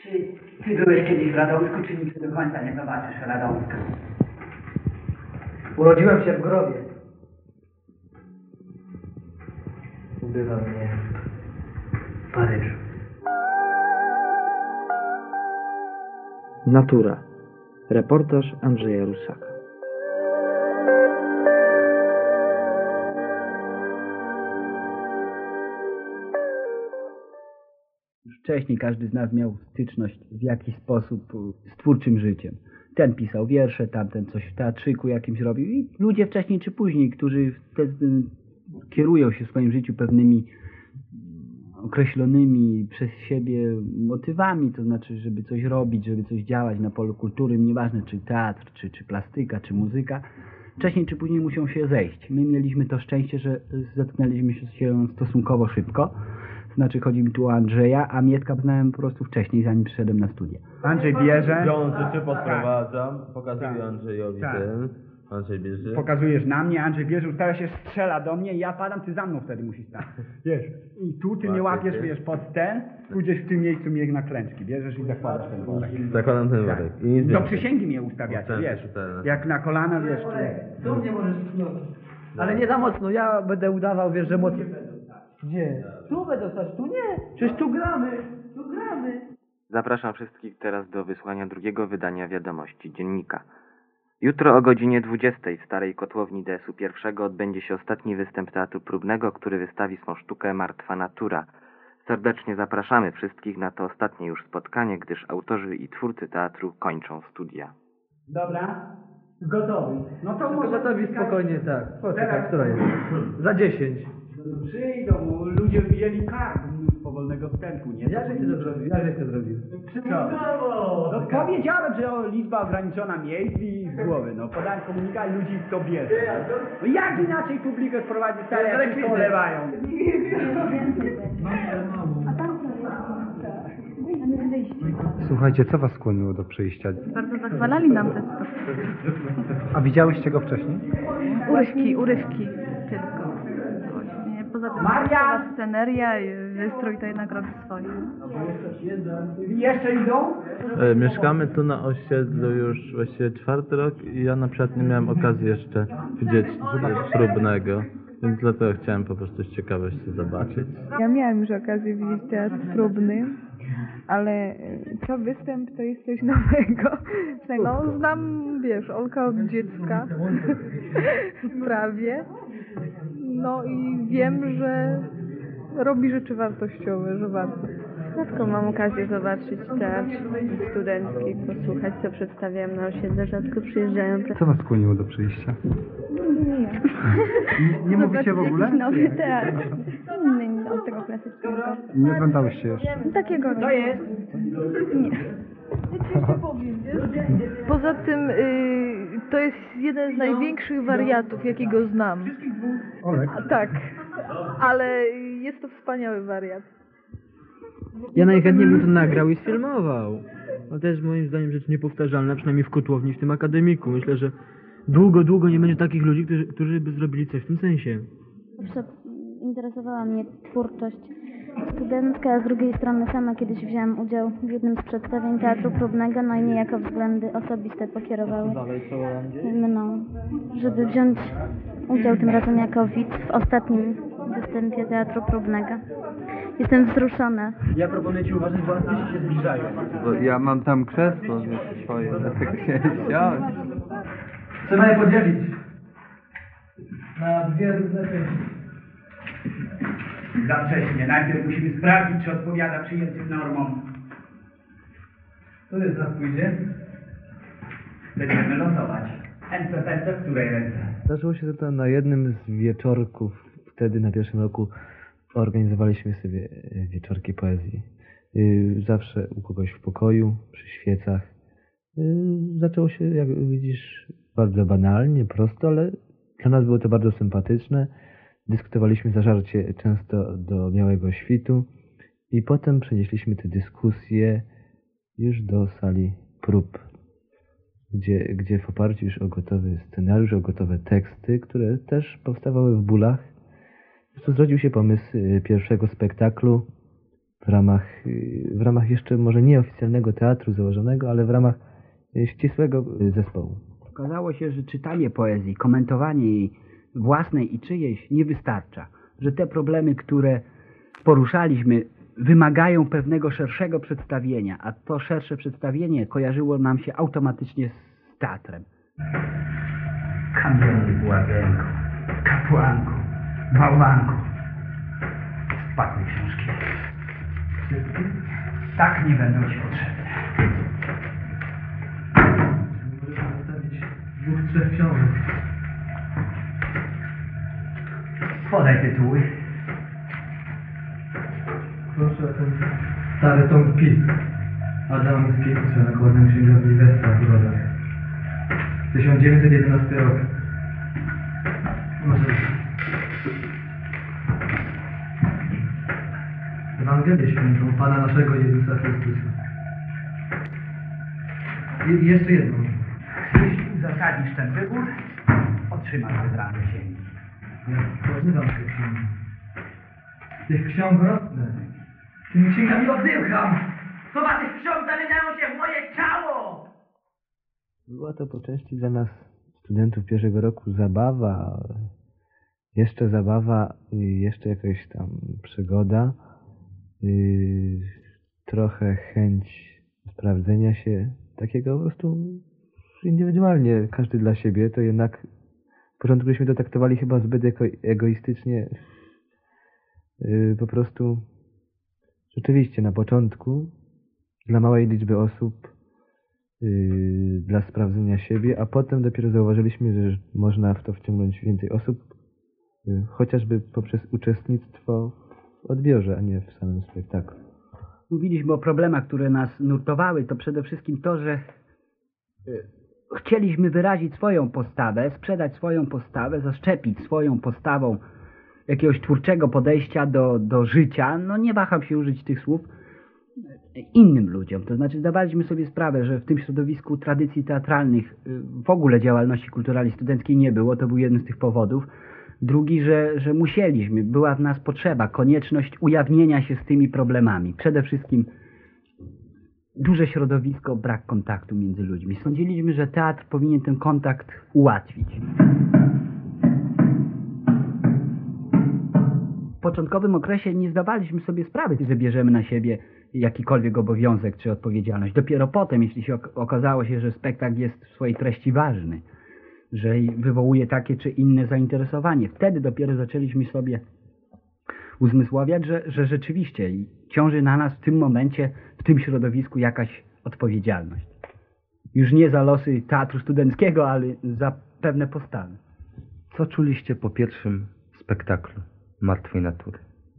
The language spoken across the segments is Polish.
Czy ty byłeś kiedyś w Radomsku, czy nigdy do końca nie zobaczysz Radomska? Urodziłem się w grobie. Ubywa mnie w Paryżu. Natura. Reportaż Andrzeja Rusaka. Już wcześniej każdy z nas miał styczność w jakiś sposób z twórczym życiem. Ten pisał wiersze, tamten coś w teatrzyku jakimś robił i ludzie wcześniej czy później, którzy wtedy kierują się w swoim życiu pewnymi określonymi przez siebie motywami, to znaczy, żeby coś robić, żeby coś działać na polu kultury, nieważne czy teatr, czy plastyka, czy muzyka, wcześniej czy później muszą się zejść. My mieliśmy to szczęście, że zetknęliśmy się stosunkowo szybko. Znaczy, chodzi mi tu o Andrzeja, a Mietka poznałem po prostu wcześniej, zanim przyszedłem na studia. Andrzej bierze. Wiąże się podprowadzam, pokazuję Tak. Andrzejowi Tak. ten. Andrzej bierze. Pokazujesz na mnie, Andrzej bierze, ustawia się, strzela do mnie i ja padam, ty za mną wtedy musisz stać. Wiesz, i tu ty nie Łapię łapiesz, cię. wiesz, pod ten, pójdziesz w tym miejscu mnie na klęczki, bierzesz i zakładasz ten worek. Zakładam ten worek. I nic Do więcej. przysięgi mnie ustawiacie, Ocenę, wiesz, czytelne. jak na kolana, wiesz, Tu mnie możesz pchnąć. Ale nie za mocno, ja będę udawał, wiesz, że mocno. Gdzie? Tu będę stać, tu nie. Przecież tu gramy. Tu gramy. Zapraszam wszystkich teraz do wysłania drugiego wydania Wiadomości Dziennika. Jutro o godzinie 20 w Starej Kotłowni DS-u I odbędzie się ostatni występ Teatru Próbnego, który wystawi swą sztukę Martwa Natura. Serdecznie zapraszamy wszystkich na to ostatnie już spotkanie, gdyż autorzy i twórcy teatru kończą studia. Dobra, gotowy. No to może Gotowi spokojnie, tak. Poczekaj, Teraz. która jest? Za 10. przyjdą, ludzie wzięli kart z powolnego wstępu, nie? Jak ty to zrobił? Jak to zrobił? No powiedziałem, że liczba ograniczona miejsc i z głowy, no podałem komunikat i ludzi to bierze. No jak inaczej publikę sprowadzić, stare jak wszystko olewają? Słuchajcie, co was skłoniło do przyjścia? Bardzo zachwalali nam te spektakle. A widziałyście go wcześniej? Urywki tylko. Właśnie. Poza tym cała sceneria i wystrój to jednak robi swoje. Jeszcze idą? Mieszkamy tu na osiedlu już właściwie 4. rok i ja na przykład nie miałem okazji jeszcze widzieć Próbnego, więc dlatego chciałem po prostu z ciekawości zobaczyć. Ja miałam już okazję widzieć teatr próbny, ale co występ to jest coś nowego. No znam, wiesz, Olka od dziecka, prawie. No i wiem, że robi rzeczy wartościowe, że warto. Rzadko mam okazję zobaczyć teatr studencki, posłuchać co przedstawiają na osiedle, rzadko przyjeżdżają. Co was skłoniło do przyjścia? Nie ja. Nie mówicie w ogóle? Jakiś nowy teatr, inny od tego klasycznego. Nie oglądałyście jeszcze? Takiego To jest? nie. Poza tym to jest jeden z największych wariatów, jakiego znam. Olek? A, tak, ale jest to wspaniały wariat. Ja najchętniej bym to nagrał i sfilmował. To też moim zdaniem rzecz niepowtarzalna, przynajmniej w Kotłowni, w tym akademiku. Myślę, że długo nie będzie takich ludzi, którzy by zrobili coś w tym sensie. Interesowała mnie twórczość studencka, a z drugiej strony sama kiedyś wziąłem udział w jednym z przedstawień teatru próbnego, no i niejako względy osobiste pokierowały mną, żeby wziąć udział tym razem jako widz w ostatnim występie teatru próbnego. Jestem wzruszona. Ja proponuję ci uważać, bo artyści się zbliżają. Bo ja mam tam krzesło, wiesz, swoje, tak się siąść. Trzeba je podzielić na dwie różne części. Za wcześnie. Najpierw musimy sprawdzić, czy odpowiada przyjętym normom. Który z nas pójdzie? Będziemy losować. NPPC w której ręce? Zdarzyło się to na jednym z wieczorków, wtedy na 1. roku organizowaliśmy sobie wieczorki poezji. Zawsze u kogoś w pokoju, przy świecach. Zaczęło się, jak widzisz, bardzo banalnie, prosto, ale dla nas było to bardzo sympatyczne. Dyskutowaliśmy zażarcie często do białego świtu i potem przenieśliśmy te dyskusje już do sali prób, gdzie w oparciu już o gotowy scenariusz, o gotowe teksty, które też powstawały w bólach, zrodził się pomysł pierwszego spektaklu w ramach jeszcze może nieoficjalnego teatru założonego, ale w ramach ścisłego zespołu. Okazało się, że czytanie poezji, komentowanie jej własnej i czyjejś nie wystarcza. Że te problemy, które poruszaliśmy, wymagają pewnego szerszego przedstawienia, a to szersze przedstawienie kojarzyło nam się automatycznie z teatrem. Kamienny błazenko, kapłanko, bałwanko. Spakuj książki. Tak nie będą ci potrzebne. Możesz zostawić 2-3 książek. Podaj tytuły. Proszę o ten stary tom PiS Adama Mickiewicza, nakładem księgarni Westa w Brodach. 1911 rok. Może... Ewangelię Świętą Pana naszego Jezusa Chrystusa. I jeszcze jedną. Jeśli uzasadnisz ten wybór, otrzymasz wybrane księgi. Ja poznywam te księgi. Tych ksiąg rosnę. Tymi księgami oddycham. Słowa tych ksiąg zamieniają się w moje ciało! Była to po części dla nas, studentów pierwszego roku, zabawa, jeszcze jakaś tam przygoda, trochę chęć sprawdzenia się, takiego po prostu indywidualnie, każdy dla siebie, to jednak w początku byśmy to traktowali chyba zbyt egoistycznie, po prostu rzeczywiście na początku dla małej liczby osób, dla sprawdzenia siebie, a potem dopiero zauważyliśmy, że można w to wciągnąć więcej osób, chociażby poprzez uczestnictwo w odbiorze, a nie w samym spektaklu. Mówiliśmy o problemach, które nas nurtowały, to przede wszystkim to, że chcieliśmy wyrazić swoją postawę, sprzedać swoją postawę, zaszczepić swoją postawą jakiegoś twórczego podejścia do życia, no nie waham się użyć tych słów, innym ludziom. To znaczy zdawaliśmy sobie sprawę, że w tym środowisku tradycji teatralnych w ogóle działalności kulturalnej studenckiej nie było, to był jeden z tych powodów. Drugi, że musieliśmy, była w nas potrzeba, konieczność ujawnienia się z tymi problemami. Przede wszystkim duże środowisko, brak kontaktu między ludźmi. Sądziliśmy, że teatr powinien ten kontakt ułatwić. W początkowym okresie nie zdawaliśmy sobie sprawy, że bierzemy na siebie jakikolwiek obowiązek czy odpowiedzialność. Dopiero potem, jeśli się okazało się, że spektakl jest w swojej treści ważny, że wywołuje takie czy inne zainteresowanie, wtedy dopiero zaczęliśmy sobie uzmysławiać, że rzeczywiście ciąży na nas w tym momencie, w tym środowisku jakaś odpowiedzialność. Już nie za losy teatru studenckiego, ale za pewne postawy. Co czuliście po pierwszym spektaklu Martwej Natury?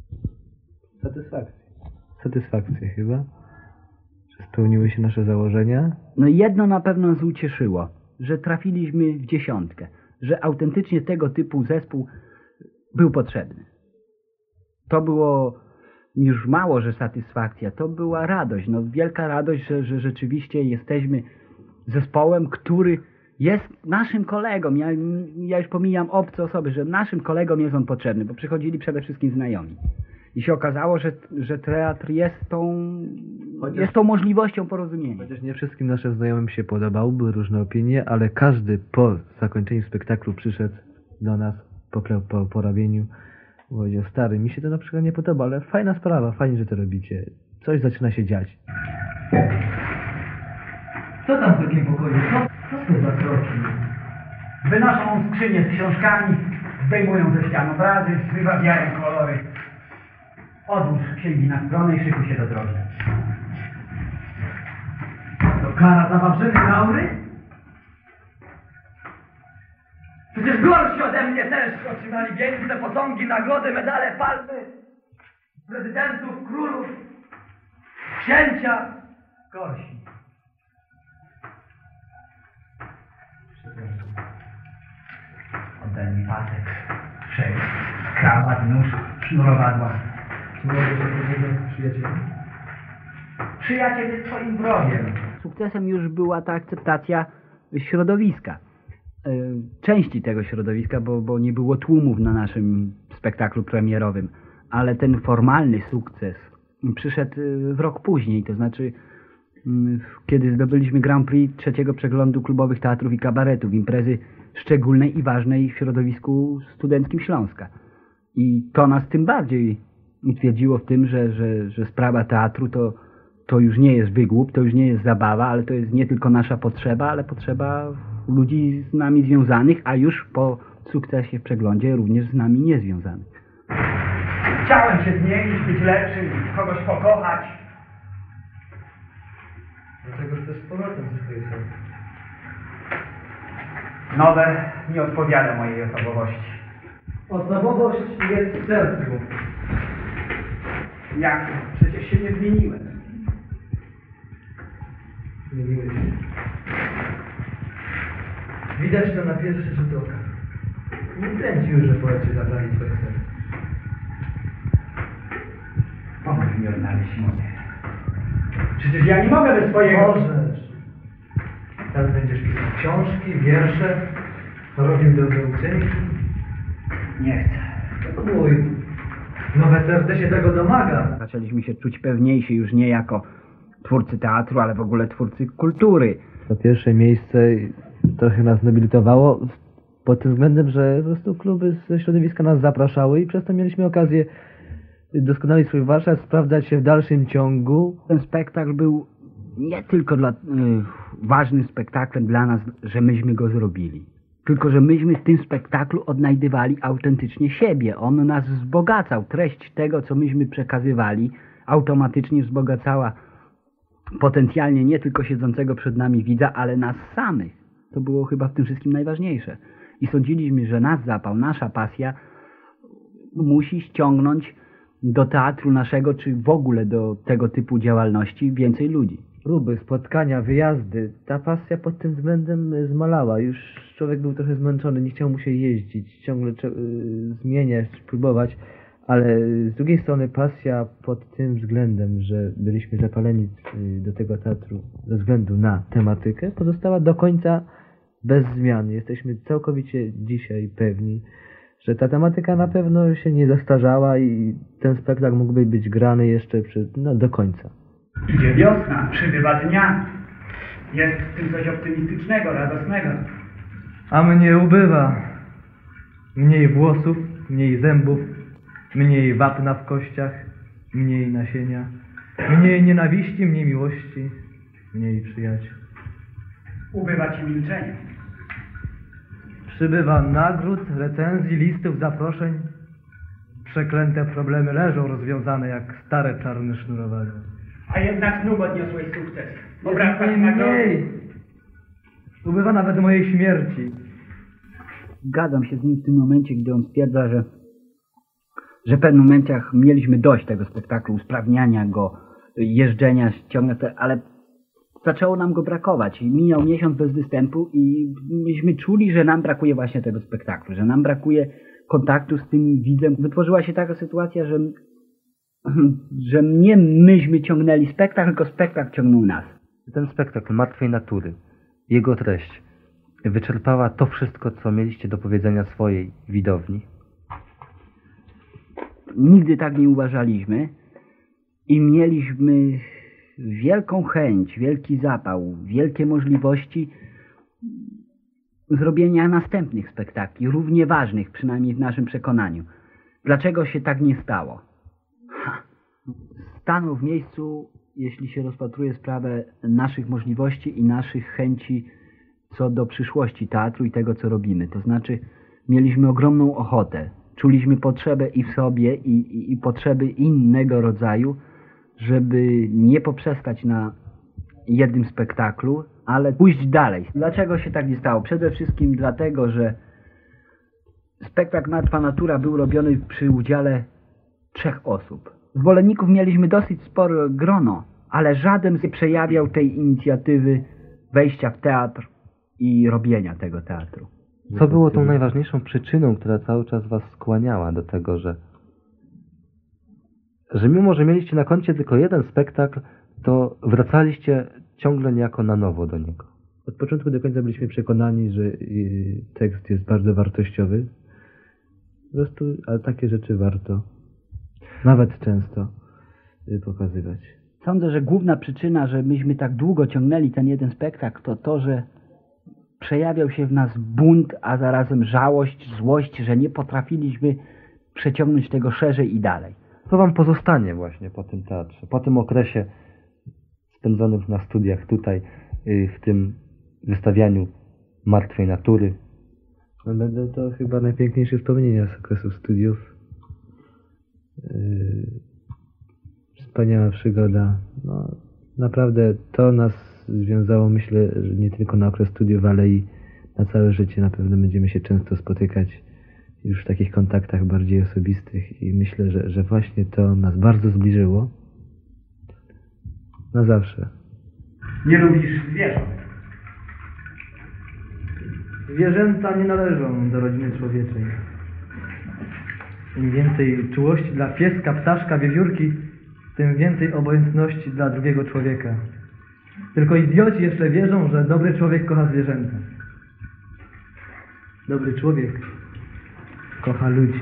Satysfakcję chyba, że spełniły się nasze założenia. No jedno na pewno nas ucieszyło, że trafiliśmy w 10, że autentycznie tego typu zespół był potrzebny. To było już mało, że satysfakcja, to była radość, no wielka radość, że rzeczywiście jesteśmy zespołem, który jest naszym kolegą. Ja już pomijam obce osoby, że naszym kolegom jest on potrzebny, bo przychodzili przede wszystkim znajomi. I się okazało, że teatr jest tą możliwością porozumienia. Chociaż nie wszystkim naszym znajomym się podobał, były różne opinie, ale każdy po zakończeniu spektaklu przyszedł do nas po porabieniu. Powiedział: stary, mi się to na przykład nie podoba, ale fajna sprawa, fajnie, że to robicie. Coś zaczyna się dziać. Co tam w takim pokoju? Co to za kroki? Wynoszą skrzynię z książkami, zdejmują ze ścian obrazy, wywabiają kolory. Odłóż księgi na stronę i szykuj się do drogi. To kara za wawrzyny laury? Przecież gorsi ode mnie też otrzymali pieniądze, posągi, nagrody, medale, palmy, prezydentów, królów, księcia. Gorsi. Oddaj mi pasek, sześć, krawat, nóż, sznurowadła. Czy mogę się powiedzieć, przyjaciel? Przyjaciel jest twoim wrogiem. Sukcesem już była ta akceptacja środowiska. Części tego środowiska, bo nie było tłumów na naszym spektaklu premierowym, ale ten formalny sukces przyszedł w rok później, to znaczy kiedy zdobyliśmy Grand Prix trzeciego przeglądu klubowych teatrów i kabaretów, imprezy szczególnej i ważnej w środowisku studenckim Śląska. I to nas tym bardziej utwierdziło w tym, że sprawa teatru to już nie jest wygłup, to już nie jest zabawa, ale to jest nie tylko nasza potrzeba, ale potrzeba ludzi z nami związanych, a już po sukcesie w przeglądzie również z nami niezwiązanych. Chciałem się zmienić, być lepszym, kogoś pokochać. Dlatego też z powrotem zyskuje się. Nowe nie odpowiada mojej osobowości. Osobowość jest w sercu. Jak? Przecież się nie zmieniłem. Zmieniłeś się. Widać to na pierwszy rzut oka. Nie kręci już, że poeci zabrali twoje serce. Pomóż mi odnaleźć moje. Przecież ja nie mogę bez swojego... Możesz. Teraz będziesz pisał książki, wiersze, robił dobre uczynki. Nie chcę. Spróbuj. Nowe serce się tego domaga. Zaczęliśmy się czuć pewniejsi już nie jako twórcy teatru, ale w ogóle twórcy kultury. To pierwsze miejsce trochę nas nobilitowało pod tym względem, że po prostu kluby ze środowiska nas zapraszały i przez to mieliśmy okazję doskonalić swój warsztat, sprawdzać się w dalszym ciągu. Ten spektakl był nie tylko ważnym spektaklem dla nas, że myśmy go zrobili. Tylko, że myśmy w tym spektaklu odnajdywali autentycznie siebie. On nas wzbogacał. Treść tego, co myśmy przekazywali, automatycznie wzbogacała potencjalnie nie tylko siedzącego przed nami widza, ale nas samych. To było chyba w tym wszystkim najważniejsze. I sądziliśmy, że nasz zapał, nasza pasja musi ściągnąć do teatru naszego, czy w ogóle do tego typu działalności więcej ludzi. Próby, spotkania, wyjazdy. Ta pasja pod tym względem zmalała. Już człowiek był trochę zmęczony, nie chciał mu się jeździć, ciągle zmieniać, próbować. Ale z drugiej strony pasja pod tym względem, że byliśmy zapaleni do tego teatru ze względu na tematykę, pozostała do końca bez zmian. Jesteśmy całkowicie dzisiaj pewni, że ta tematyka na pewno się nie zastarzała i ten spektakl mógłby być grany jeszcze do końca. Idzie wiosna, przybywa dnia. Jest w tym coś optymistycznego, radosnego. A mnie ubywa. Mniej włosów, mniej zębów, mniej wapna w kościach, mniej nasienia, mniej nienawiści, mniej miłości, mniej przyjaciół. Ubywa ci milczenie. Przybywa nagród, recenzji, listów, zaproszeń. Przeklęte problemy leżą rozwiązane jak stare czarne sznurowanie. A jednak znów odniosłeś sukces. Obracać mniej. Ubywa nawet mojej śmierci. Zgadzam się z nim w tym momencie, gdy on stwierdza, że w pewnych momentach mieliśmy dość tego spektaklu, usprawniania go, jeżdżenia, ale zaczęło nam go brakować. Minął miesiąc bez występu i myśmy czuli, że nam brakuje właśnie tego spektaklu, że nam brakuje kontaktu z tym widzem. Wytworzyła się taka sytuacja, że nie myśmy ciągnęli spektakl, tylko spektakl ciągnął nas. Ten spektakl Martwej Natury, jego treść wyczerpała to wszystko, co mieliście do powiedzenia swojej widowni? Nigdy tak nie uważaliśmy i mieliśmy wielką chęć, wielki zapał, wielkie możliwości zrobienia następnych spektakli, równie ważnych, przynajmniej w naszym przekonaniu. Dlaczego się tak nie stało? Stanął w miejscu, jeśli się rozpatruje sprawę naszych możliwości i naszych chęci co do przyszłości teatru i tego, co robimy. To znaczy, mieliśmy ogromną ochotę, czuliśmy potrzebę i w sobie, i potrzeby innego rodzaju, żeby nie poprzestać na jednym spektaklu, ale pójść dalej. Dlaczego się tak nie stało? Przede wszystkim dlatego, że spektakl Martwa Natura był robiony przy udziale 3 osób. Zwolenników mieliśmy dosyć spore grono, ale żaden nie przejawiał tej inicjatywy wejścia w teatr i robienia tego teatru. Co było tą najważniejszą przyczyną, która cały czas was skłaniała do tego, że mimo, że mieliście na koncie tylko jeden spektakl, to wracaliście ciągle niejako na nowo do niego? Od początku do końca byliśmy przekonani, że tekst jest bardzo wartościowy. Po prostu, ale takie rzeczy warto. Nawet często. pokazywać. Sądzę, że główna przyczyna, że myśmy tak długo ciągnęli ten jeden spektakl, to to, że przejawiał się w nas bunt, a zarazem żałość, złość, że nie potrafiliśmy przeciągnąć tego szerzej i dalej. Co wam pozostanie właśnie po tym teatrze, po tym okresie spędzonym na studiach tutaj, w tym wystawianiu martwej natury? No będą to chyba najpiękniejsze wspomnienia z okresu studiów. Wspaniała przygoda. No, naprawdę to nas związało, myślę, że nie tylko na okres studiów, ale i na całe życie. Na pewno będziemy się często spotykać już w takich kontaktach bardziej osobistych i myślę, że właśnie to nas bardzo zbliżyło. Na zawsze. Nie lubisz zwierząt? Zwierzęta nie należą do rodziny człowieczej. Im więcej czułości dla pieska, ptaszka, wiewiórki, tym więcej obojętności dla drugiego człowieka. Tylko idioci jeszcze wierzą, że dobry człowiek kocha zwierzęta. Dobry człowiek kocha ludzi.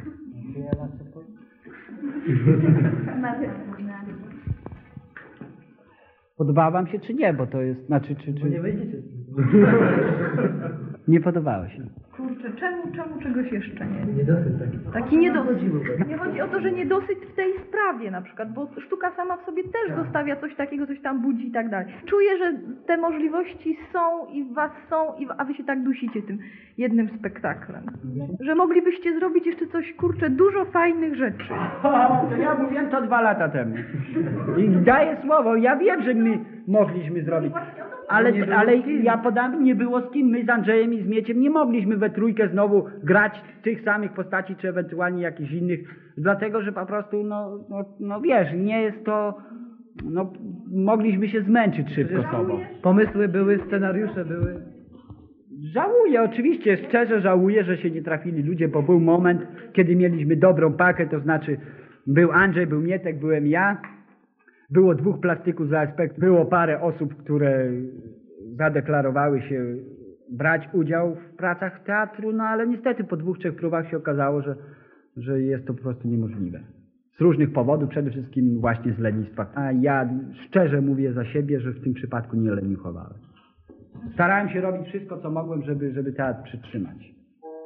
Podoba wam się czy nie? Bo to jest, znaczy, czy... Nie wejdziecie. Nie podobało się. Kurczę, czemu czegoś jeszcze nie? Niedosyt taki. Taki niedosyt. Nie chodzi o to, że niedosyt w tej sprawie na przykład, bo sztuka sama w sobie też zostawia coś takiego, coś tam budzi i tak dalej. Czuję, że te możliwości są i w was są, a wy się tak dusicie tym jednym spektaklem. Że moglibyście zrobić jeszcze coś, kurczę, dużo fajnych rzeczy. To ja mówiłem to 2 lata temu. I daję słowo, ja wiem, że my mogliśmy zrobić. Ale ja podam, nie było z kim. My z Andrzejem i z Mieciem nie mogliśmy we trójkę znowu grać tych samych postaci, czy ewentualnie jakichś innych, dlatego, że po prostu, no wiesz, nie jest to, no mogliśmy się zmęczyć szybko sobą. Pomysły były, scenariusze były. Żałuję, oczywiście, szczerze żałuję, że się nie trafili ludzie, bo był moment, kiedy mieliśmy dobrą pakę, to znaczy był Andrzej, był Mietek, byłem ja. Było 2 plastyków za aspekt, było parę osób, które zadeklarowały się brać udział w pracach teatru, no ale niestety po 2-3 próbach się okazało, że jest to po prostu niemożliwe. Z różnych powodów, przede wszystkim właśnie z lenistwa. A ja szczerze mówię za siebie, że w tym przypadku nie leniuchowałem. Starałem się robić wszystko, co mogłem, żeby teatr przytrzymać.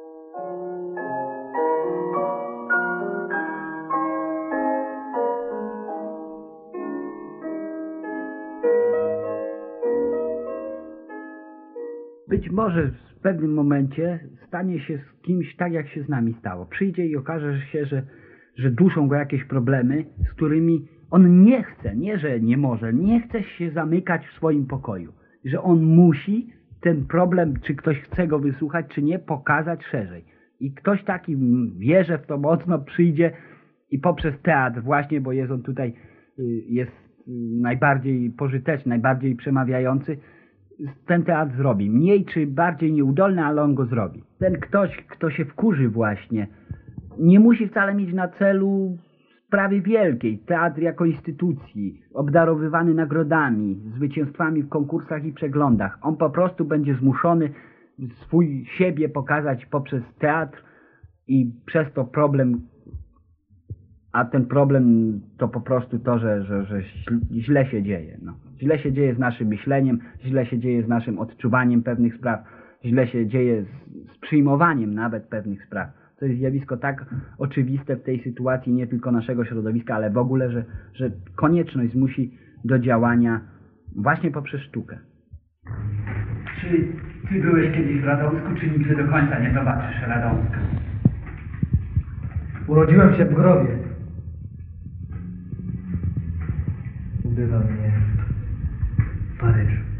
Być może w pewnym momencie stanie się z kimś tak, jak się z nami stało. Przyjdzie i okaże się, że duszą go jakieś problemy, z którymi on nie chce, nie że nie może, nie chce się zamykać w swoim pokoju. Że on musi ten problem, czy ktoś chce go wysłuchać, czy nie, pokazać szerzej. I ktoś taki, wierzę w to mocno, przyjdzie i poprzez teatr właśnie, bo jest on tutaj, jest najbardziej pożyteczny, najbardziej przemawiający, ten teatr zrobi. Mniej czy bardziej nieudolny, ale on go zrobi. Ten ktoś, kto się wkurzy właśnie, nie musi wcale mieć na celu sprawy wielkiej. Teatr jako instytucji, obdarowywany nagrodami, zwycięstwami w konkursach i przeglądach. On po prostu będzie zmuszony swój siebie pokazać poprzez teatr i przez to problem, a ten problem to po prostu to, że źle się dzieje. No. Źle się dzieje z naszym myśleniem, źle się dzieje z naszym odczuwaniem pewnych spraw, źle się dzieje z przyjmowaniem nawet pewnych spraw. To jest zjawisko tak oczywiste w tej sytuacji, nie tylko naszego środowiska, ale w ogóle, że konieczność zmusi do działania właśnie poprzez sztukę. Czy ty byłeś kiedyś w Radomsku, czy nigdy do końca nie zobaczysz Radomska? Urodziłem się w grobie. Ubywa mnie Paryż.